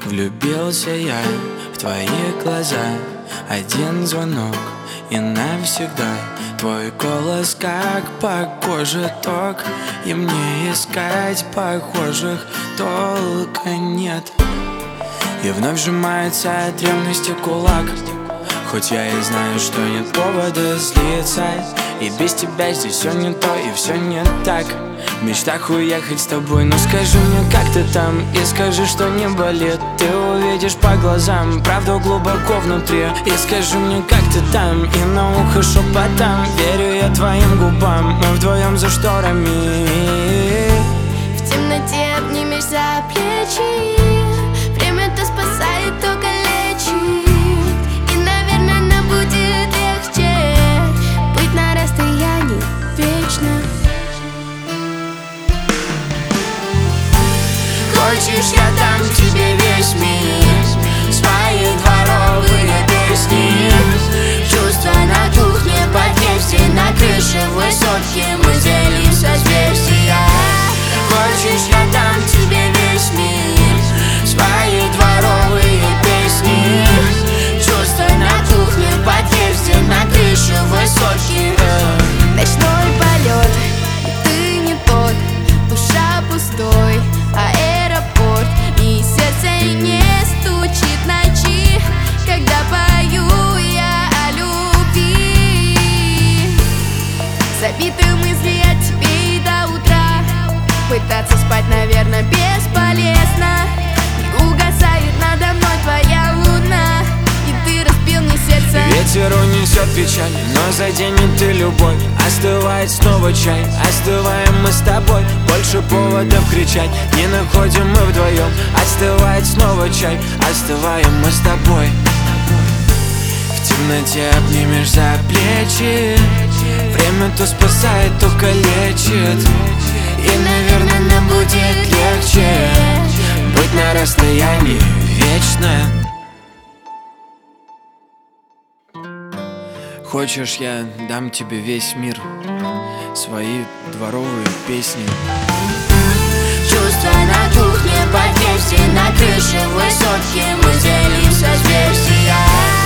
Влюбился я в твои глаза. Один звонок и навсегда. Твой голос как по коже ток, и мне искать похожих толка нет. И вновь сжимается от ревности кулак, хоть я и знаю, что нет повода злиться. И без тебя здесь все не то и все не так. В мечтах уехать с тобой, но скажи мне, как ты там, и скажи, что не болит. Ты увидишь по глазам правду глубоко внутри. И скажи мне, как ты там, и на ухо шепотом. Верю я твоим губам, мы вдвоем за шторами. В темноте обнимешь за плечи. Время-то спасает, только лечит. И, наверное, нам будет легче быть на расстоянии вечно. Хочешь, я дам тебе весь мир, свои дворовые песни. Чувства на кухне, подъезде, на крыше высотки мы делим созвездия. Хочешь, я дам тебе весь мир, свои дворовые песни. Чувства на кухне, подъезде, на крыше высотки. Ночной полет, ты не тот, душа пустой, аэропорт, и сердце не стучит ночи, когда пою я о любви. Забиты мысли о тебе и до утра. Пытаться спать, наверное, бесполезно. И угасает надо мной твоя луна, и ты разбил мне сердце. Ветер унесет печаль, но заденет и любовь. Остывает снова чай, остываем мы с тобой. Больше поводов кричать не находим мы вдвоем. Остывает снова чай, остываем мы с тобой. В темноте обнимешь за плечи. Время то спасает, то калечит. И, наверное, нам будет легче быть на расстоянии вечно. Хочешь, я дам тебе весь мир, свои дворовые песни. Чувства на кухне, подъезде, на крыше высотки мы делим созвездия.